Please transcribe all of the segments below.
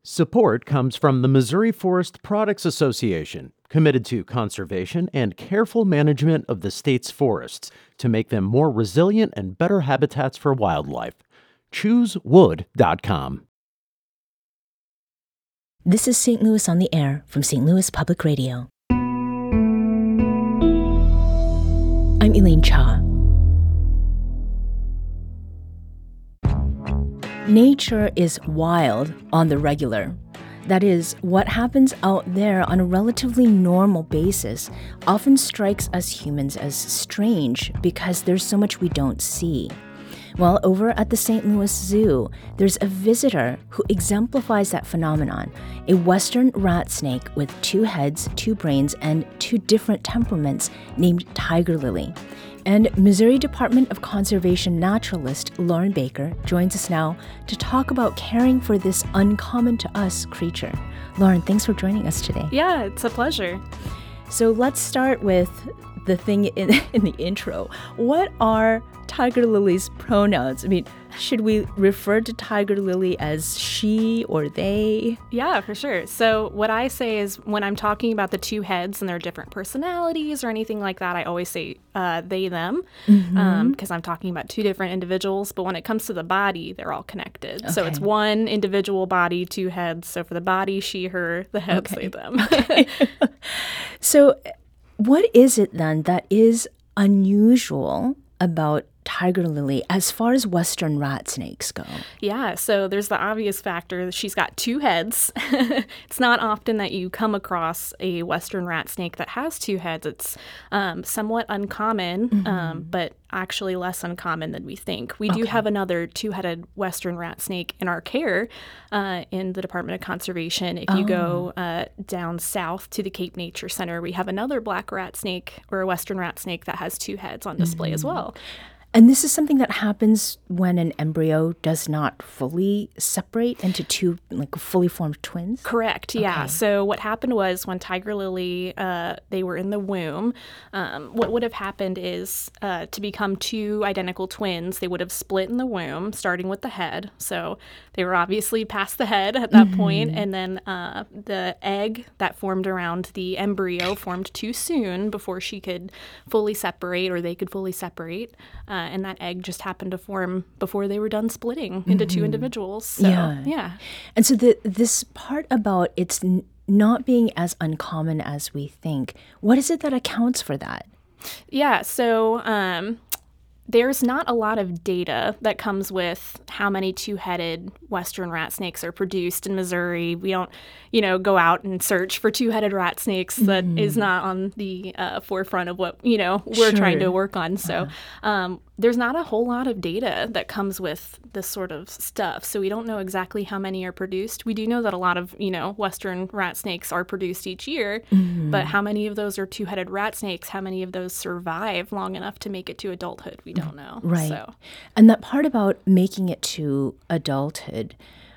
Support comes from the Missouri Forest Products Association, committed to conservation and careful management of the state's forests to make them more resilient and better habitats for wildlife. ChooseWood.com. This is St. Louis on the Air from St. Louis Public Radio. I'm Elaine Cha. Nature is wild on the regular. That is, what happens out there on a relatively normal basis often strikes us humans as strange because there's so much we don't see. Well, over at the St. Louis Zoo, there's a visitor who exemplifies that phenomenon, a western rat snake with 2 heads, 2 brains, and 2 different temperaments named Tiger Lily. And Missouri Department of Conservation naturalist Lauren Baker joins us now to talk about caring for this uncommon-to-us creature. Lauren, thanks for joining us today. Yeah, it's a pleasure. So let's start with the thing in the intro. What are Tiger Lily's pronouns? I mean, should we refer to Tiger Lily as she or they? Yeah, for sure. So what I say is when I'm talking about the 2 heads and their different personalities or anything like that, I always say they, them, because I'm talking about 2 different individuals. But when it comes to the body, they're all connected. Okay. So it's one individual body, 2 heads. So for the body, she, her, the heads, they, them. So what is it then that is unusual about Tiger Lily as far as western rat snakes go? Yeah, so there's the obvious factor that she's got 2 heads. It's not often that you come across a western rat snake that has 2 heads. It's somewhat uncommon, but actually less uncommon than we think. We do have another 2-headed western rat snake in our care in the Department of Conservation. If you go down south to the Cape Nature Center, we have another black rat snake or a western rat snake that has 2 heads on display as well. And this is something that happens when an embryo does not fully separate into 2 fully formed twins? Correct, yeah. Okay. So what happened was when Tiger Lily, they were in the womb, what would have happened is to become 2 identical twins, they would have split in the womb, starting with the head. So they were obviously past the head at that point, and then the egg that formed around the embryo formed too soon before she could fully separate, or they could fully separate. And that egg just happened to form before they were done splitting into 2 individuals. So, yeah. And so this part about it's not being as uncommon as we think, what is it that accounts for that? Yeah, so there's not a lot of data that comes with how many 2-headed western rat snakes are produced in Missouri. We don't, go out and search for 2-headed rat snakes. That is not on the forefront of what, we're trying to work on. So there's not a whole lot of data that comes with this sort of stuff. So we don't know exactly how many are produced. We do know that a lot of, western rat snakes are produced each year, but how many of those are 2-headed rat snakes? How many of those survive long enough to make it to adulthood? We don't know. Right. So. And that part about making it to adulthood,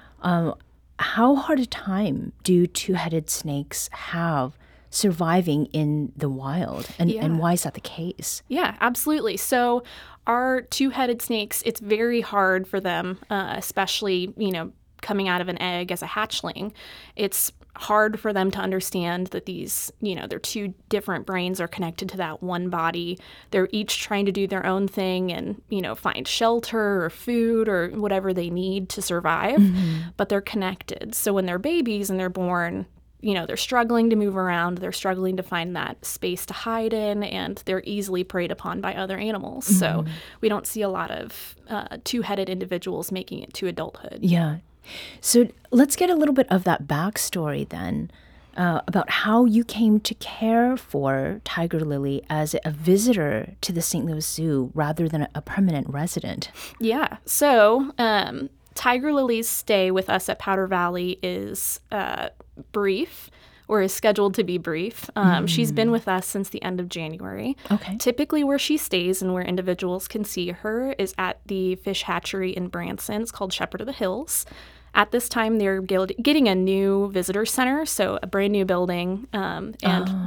how hard a time do 2-headed snakes have surviving in the wild? And why is that the case? Yeah, absolutely. So our 2-headed snakes, it's very hard for them, especially, coming out of an egg as a hatchling. It's hard for them to understand that these, their 2 different brains are connected to that one body. They're each trying to do their own thing and, find shelter or food or whatever they need to survive, but they're connected. So when they're babies and they're born, they're struggling to move around, they're struggling to find that space to hide in, and they're easily preyed upon by other animals. So we don't see a lot of 2-headed individuals making it to adulthood. Yeah. So let's get a little bit of that backstory then about how you came to care for Tiger Lily as a visitor to the St. Louis Zoo rather than a permanent resident. Yeah. So Tiger Lily's stay with us at Powder Valley is brief, or is scheduled to be brief. She's been with us since the end of January. Okay. Typically where she stays and where individuals can see her is at the fish hatchery in Branson. It's called Shepherd of the Hills. At this time, they're getting a new visitor center, so a brand new building, and they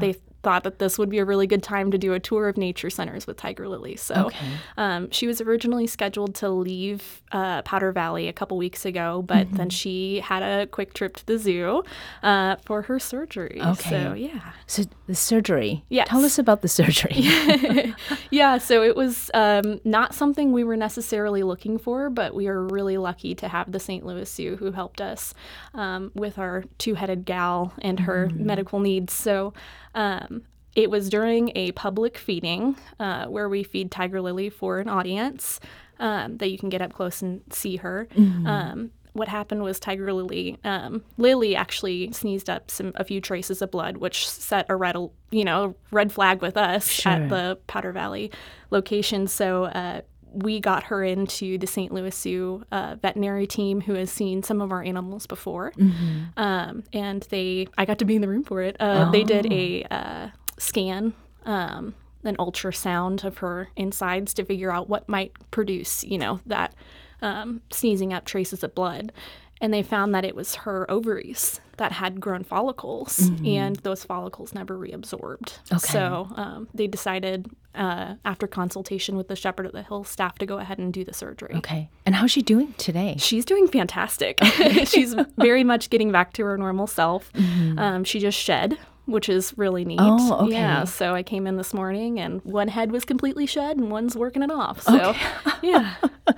thought that this would be a really good time to do a tour of nature centers with Tiger Lily. So she was originally scheduled to leave Powder Valley a couple weeks ago, but then she had a quick trip to the zoo for her surgery. Okay. So, yeah. So the surgery. Yes. Tell us about the surgery. Yeah, so it was not something we were necessarily looking for, but we are really lucky to have the St. Louis Zoo who helped us with our two-headed gal and her medical needs. So it was during a public feeding where we feed Tiger Lily for an audience that you can get up close and see her. What happened was Lily actually sneezed up a few traces of blood, which set a red flag with us at the Powder Valley location. So we got her into the St. Louis Zoo veterinary team who has seen some of our animals before. And I got to be in the room for it. They did a scan, an ultrasound of her insides to figure out what might produce, that sneezing up traces of blood. And they found that it was her ovaries that had grown follicles, and those follicles never reabsorbed. Okay. So they decided, after consultation with the Shepherd of the Hills staff, to go ahead and do the surgery. Okay. And how's she doing today? She's doing fantastic. She's very much getting back to her normal self. She just shed, which is really neat. Oh, okay. Yeah, so I came in this morning and one head was completely shed and one's working it off. So, yeah.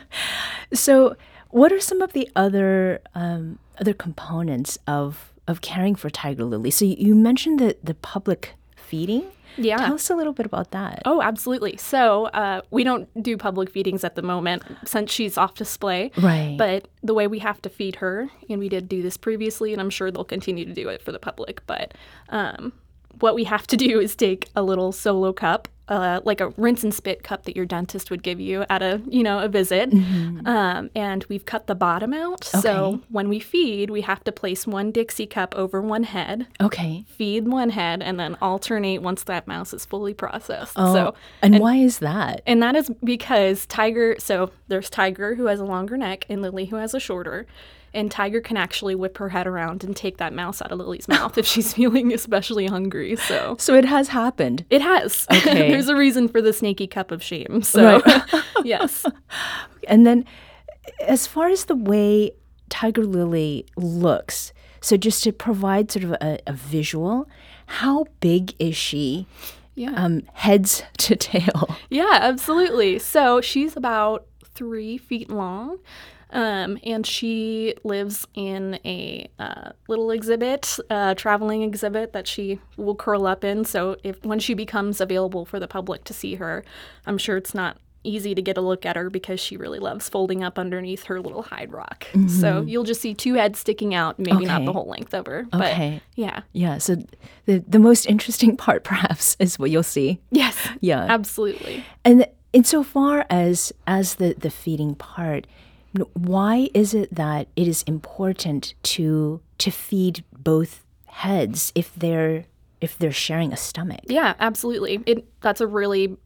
So what are some of the other components of caring for Tiger Lily? So you mentioned the public feeding. Yeah. Tell us a little bit about that. Oh, absolutely. So we don't do public feedings at the moment since she's off display. Right. But the way we have to feed her, and we did do this previously, and I'm sure they'll continue to do it for the public, but what we have to do is take a little solo cup, like a rinse and spit cup that your dentist would give you at a visit. And we've cut the bottom out. Okay. So when we feed, we have to place one Dixie cup over one head. Okay. Feed one head and then alternate once that mouse is fully processed. Oh, and why is that? And that is because there's Tiger who has a longer neck and Lily who has a shorter. And Tiger can actually whip her head around and take that mouse out of Lily's mouth if she's feeling especially hungry. So it has happened. It has. Okay. There's a reason for the snaky cup of shame. So, yes. And then as far as the way Tiger Lily looks, so just to provide sort of a visual, how big is she? Yeah. Heads to tail. Yeah, absolutely. So she's about 3 feet long. And she lives in a little exhibit, traveling exhibit that she will curl up in. So when she becomes available for the public to see her, I'm sure it's not easy to get a look at her because she really loves folding up underneath her little hide rock. So you'll just see 2 heads sticking out, maybe not the whole length of her. But Okay. yeah. Yeah. So the most interesting part, perhaps, is what you'll see. Yes. Yeah. Absolutely. And insofar as the feeding part, why is it that it is important to feed both heads if they're sharing a stomach? Yeah, absolutely. That's a really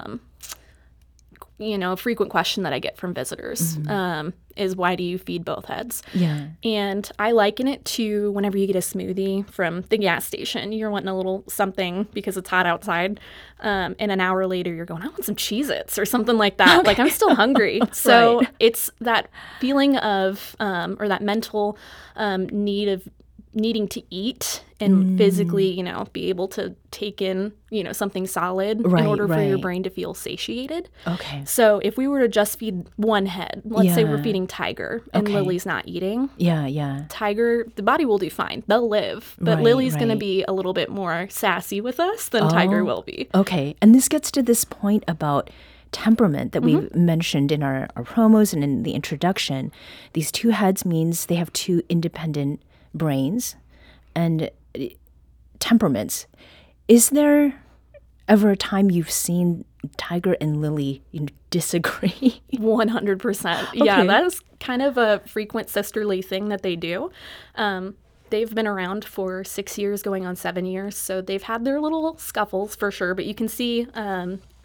frequent question that I get from visitors is why do you feed both heads? Yeah. And I liken it to whenever you get a smoothie from the gas station. You're wanting a little something because it's hot outside. And an hour later, you're going, I want some Cheez-Its or something like that. Okay. Like, I'm still hungry. So it's that feeling of or that mental need of needing to eat and physically, be able to take in, something solid in order for your brain to feel satiated. Okay. So if we were to just feed one head, let's say we're feeding Tiger and Lily's not eating. Yeah. Tiger, the body will do fine. They'll live. But Lily's going to be a little bit more sassy with us than Tiger will be. Okay. And this gets to this point about temperament that we mentioned in our promos and in the introduction. These 2 heads means they have 2 independent brains and temperaments. Is there ever a time you've seen Tiger and Lily disagree? 100%. Okay. Yeah, that is kind of a frequent sisterly thing that they do. They've been around for 6 years, going on 7 years, so they've had their little scuffles for sure, but you can see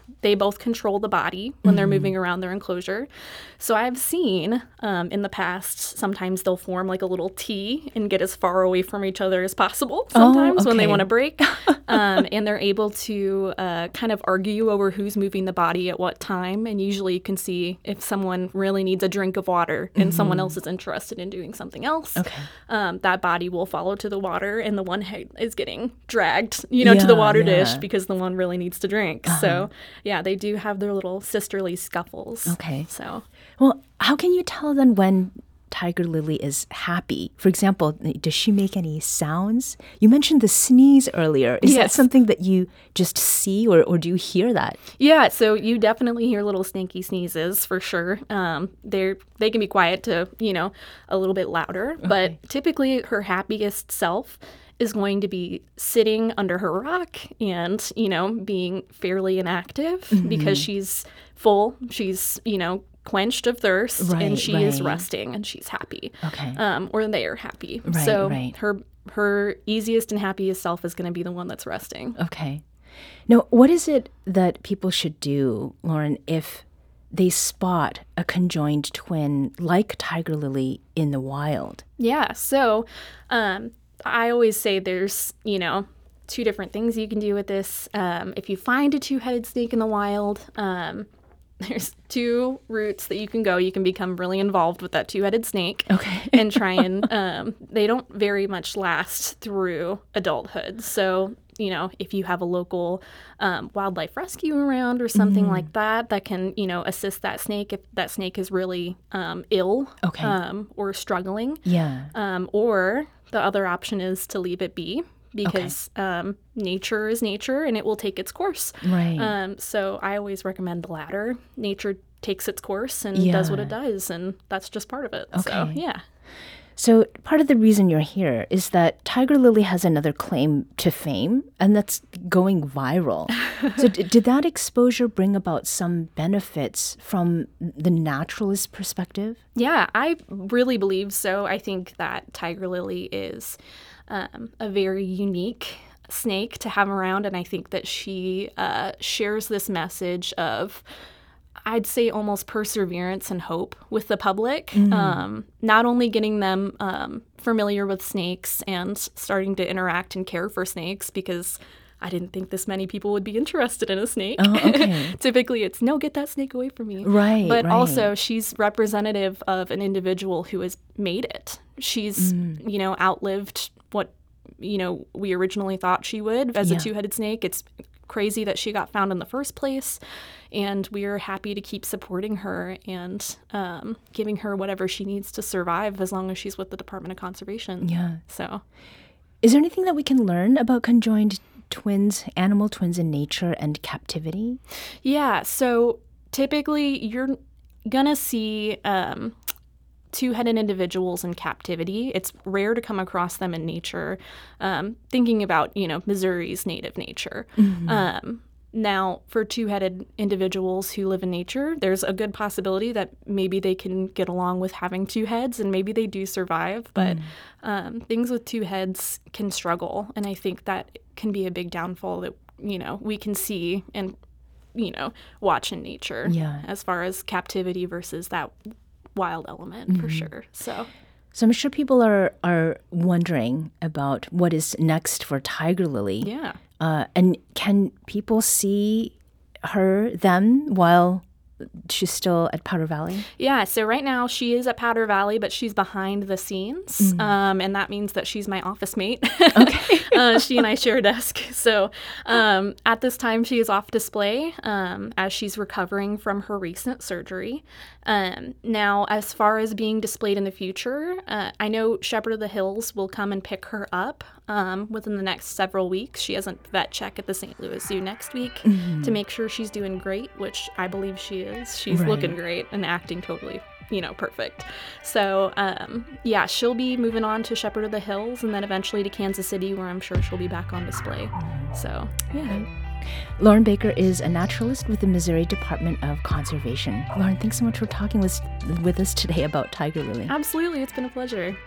they both control the body when they're moving around their enclosure. So I've seen in the past, sometimes they'll form like a little T and get as far away from each other as possible sometimes when they want to break. And they're able to kind of argue over who's moving the body at what time. And usually you can see if someone really needs a drink of water and someone else is interested in doing something else, that body will follow to the water and the one head is getting dragged, to the water dish because the one really needs to drink. So yeah, they do have their little sisterly scuffles. Okay. So, well, how can you tell then when Tiger Lily is happy? For example, does she make any sounds? You mentioned the sneeze earlier. Is that something that you just see or do you hear that? Yeah, so you definitely hear little snaky sneezes for sure. They can be quiet to, a little bit louder, but typically her happiest self is going to be sitting under her rock and, being fairly inactive because she's full. She's, quenched of thirst and she is resting and she's happy. Okay. Or they are happy. Right, so right. her easiest and happiest self is going to be the one that's resting. Okay. Now, what is it that people should do, Lauren, if they spot a conjoined twin like Tiger Lily in the wild? Yeah. So I always say there's, two different things you can do with this. If you find a two-headed snake in the wild, there's two routes that you can go. You can become really involved with that two-headed snake and try and they don't very much last through adulthood. So, if you have a local wildlife rescue around or something like that can, assist that snake if that snake is really ill or struggling. Yeah. Or the other option is to leave it be. Because nature is nature and it will take its course. Right. So I always recommend the latter. Nature takes its course and does what it does, and that's just part of it. Okay. So, yeah. So part of the reason you're here is that Tiger Lily has another claim to fame, and that's going viral. So did that exposure bring about some benefits from the naturalist perspective? Yeah, I really believe so. I think that Tiger Lily is a very unique snake to have around, and I think that she shares this message of, I'd say, almost perseverance and hope with the public. Not only getting them familiar with snakes and starting to interact and care for snakes, because I didn't think this many people would be interested in a snake. Typically it's, no, get that snake away from me. Right. But also she's representative of an individual who has made it. She's, outlived what, we originally thought she would as a two-headed snake. It's crazy that she got found in the first place. And we are happy to keep supporting her and giving her whatever she needs to survive as long as she's with the Department of Conservation. Yeah. So, is there anything that we can learn about conjoined twins, animal twins in nature and captivity? Yeah. So typically you're going to see two-headed individuals in captivity. It's rare to come across them in nature. Thinking about, Missouri's native nature. Now, for two-headed individuals who live in nature, there's a good possibility that maybe they can get along with having two heads and maybe they do survive. But things with two heads can struggle. And I think that can be a big downfall that, we can see and, watch in nature as far as captivity versus that wild element for sure. So I'm sure people are wondering about what is next for Tiger Lily. Yeah. And can people see them while she's still at Powder Valley? Yeah, so right now she is at Powder Valley, but she's behind the scenes, and that means that she's my office mate. Okay. She and I share a desk. So at this time, she is off display as she's recovering from her recent surgery. Now, as far as being displayed in the future, I know Shepherd of the Hills will come and pick her up within the next several weeks. She has a vet check at the St. Louis Zoo next week to make sure she's doing great, which I believe she is. She's looking great and acting totally, perfect. So, she'll be moving on to Shepherd of the Hills and then eventually to Kansas City, where I'm sure she'll be back on display. So, yeah. Lauren Baker is a naturalist with the Missouri Department of Conservation. Lauren, thanks so much for talking with us today about Tiger Lily. Absolutely. It's been a pleasure.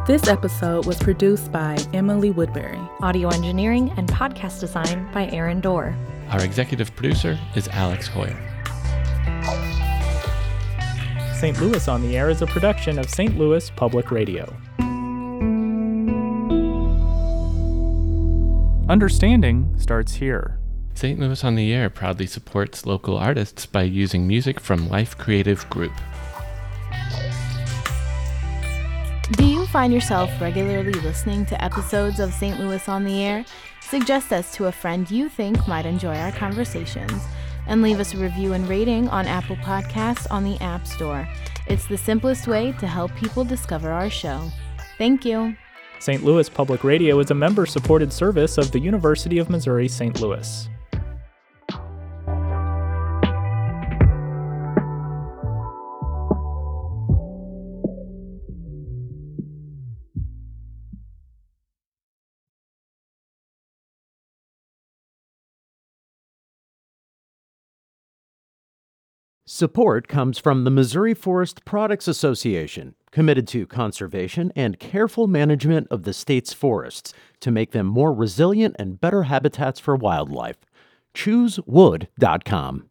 This episode was produced by Emily Woodbury. Audio engineering and podcast design by Aaron Dorr. Our executive producer is Alex Hoyer. St. Louis on the Air is a production of St. Louis Public Radio. Understanding starts here. St. Louis on the Air proudly supports local artists by using music from Life Creative Group. Do you find yourself regularly listening to episodes of St. Louis on the Air? Suggest us to a friend you think might enjoy our conversations, and leave us a review and rating on Apple Podcasts on the App Store. It's the simplest way to help people discover our show. Thank you. St. Louis Public Radio is a member-supported service of the University of Missouri St. Louis. Support comes from the Missouri Forest Products Association, committed to conservation and careful management of the state's forests to make them more resilient and better habitats for wildlife. ChooseWood.com.